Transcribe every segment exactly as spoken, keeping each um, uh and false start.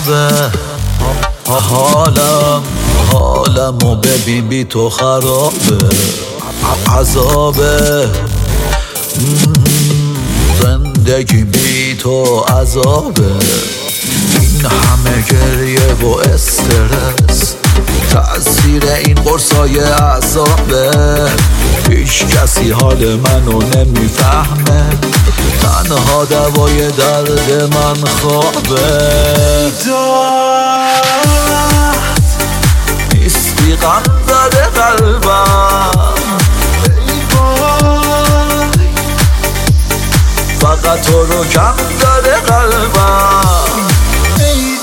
خرابه، حالم حالمو ببین بی تو خرابه، عذابه زندگی بی تو عذابه. این همه گریه و استرس تأثیر این قرصای عذابه. هیچ کسی حال منو نمیفهمه، تنها دوای درد من خوابه. داد نیستی غم زده قلبم، فقط تو رو کم داره قلبم. ای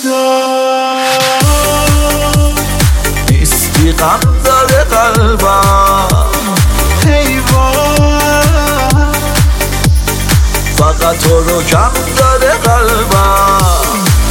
داد نیستی غم داره قلبم، فقط تو رو کم داره قلبم.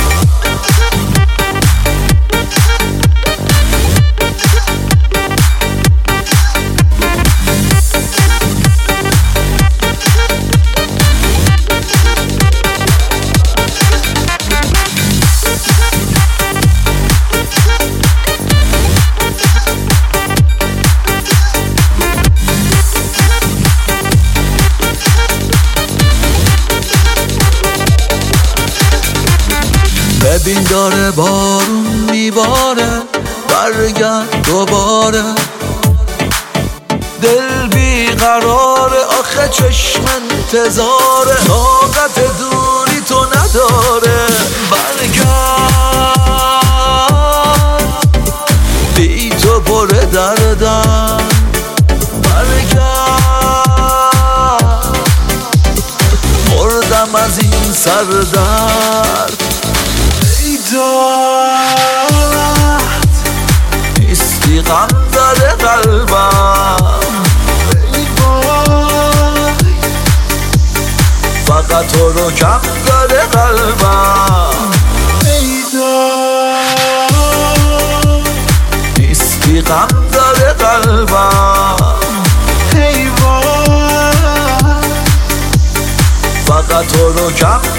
ببین داره بارون میباره، برگرد دوباره. دل بیقراره آخه چشم انتظاره، طاقت دوری تو نداره. برگرد بی تو پر دردم، برگرد مردم از این سردرد. داد نیستی غم زده قلبم، فقط تو رو کم داره قلبم. ای داد نیستی غم زده قلبم، فقط تو رو کم